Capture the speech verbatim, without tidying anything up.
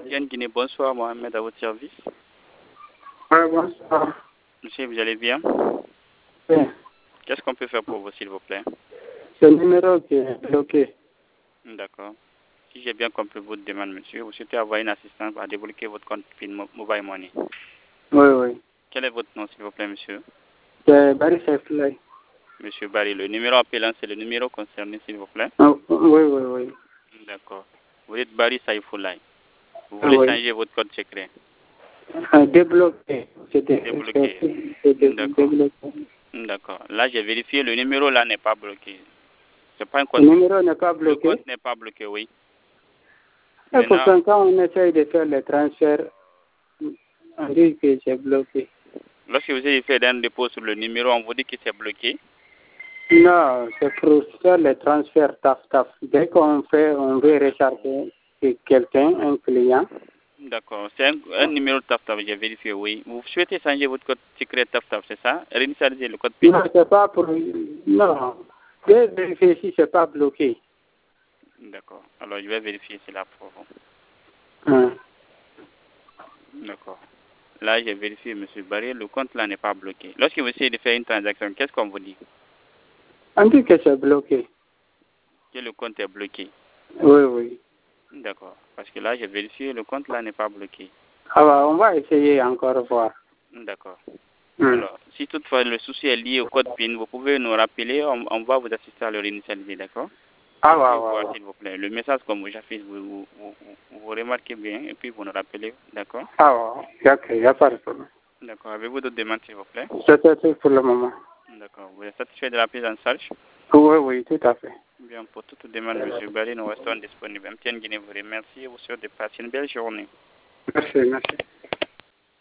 Tiens Guinée, bonsoir, Mohamed, à votre service. Oui, bonsoir. Monsieur, vous allez bien? Oui. Qu'est-ce qu'on peut faire pour vous, s'il vous plaît? C'est le numéro qui est bloqué. D'accord. Si j'ai bien compris votre demande, monsieur, vous souhaitez avoir une assistance à débloquer votre compte P I N Mobile Money. Oui, oui. Quel est votre nom, s'il vous plaît, monsieur? C'est Barry Saifulay. Monsieur Barry, le numéro appelant, c'est le numéro concerné, s'il vous plaît? Oh, oui, oui, oui. D'accord. Vous êtes Barry Saifulay. Vous voulez Oui. changer votre code secret? Euh, débloqué. C'est dé- Débloqué. c'est- c'est dé- D'accord. débloqué. D'accord. Là, j'ai vérifié, le numéro là n'est pas bloqué. C'est pas un Le compte. numéro n'est pas Le bloqué. compte n'est pas bloqué, oui. Et Maintenant, pourtant, quand on essaye de faire les transferts, on dit que c'est bloqué. lorsque vous avez fait un dépôt sur le numéro, on vous dit que c'est bloqué. Non, c'est pour faire les transferts taf taf. Dès qu'on fait, on veut recharger quelqu'un, un client. D'accord. C'est un, un numéro TAF-TAF, j'ai vérifié, oui. Vous souhaitez changer votre code secret TAF-TAF, c'est ça? Réinitialiser le code P I N. Non, c'est pas pour... Non. Je vais vérifier si c'est pas bloqué. D'accord. Alors, je vais vérifier cela pour vous. Hum. D'accord. Là, j'ai vérifié, monsieur Barry, le compte là n'est pas bloqué. Lorsque vous essayez de faire une transaction, qu'est-ce qu'on vous dit? On dit que c'est bloqué. Que le compte est bloqué. Oui, oui. D'accord. Parce que là, j'ai vérifié, le compte là n'est pas bloqué. Alors, on va essayer encore voir. D'accord. Hum. Alors, si toutefois le souci est lié au code P I N, vous pouvez nous rappeler, on, on va vous assister à le réinitialiser, d'accord? Ah, Vous ouais, pouvez ouais, voir, ouais. s'il vous plaît. Le message comme j'affiche, vous, vous, vous, vous, vous remarquez bien, et puis vous nous rappelez, d'accord? Ah, ouais. Ok, il n'y a pas de problème. D'accord. Avez-vous d'autres demandes, s'il vous plaît? C'est tout pour le moment. D'accord. Vous êtes satisfait de la prise en charge? Oui, oui, tout à fait. Bien, pour toute demande, M. Barry, nous restons disponibles. M T N Guinée vous remercie et vous souhaite de passer une belle journée. Merci, merci.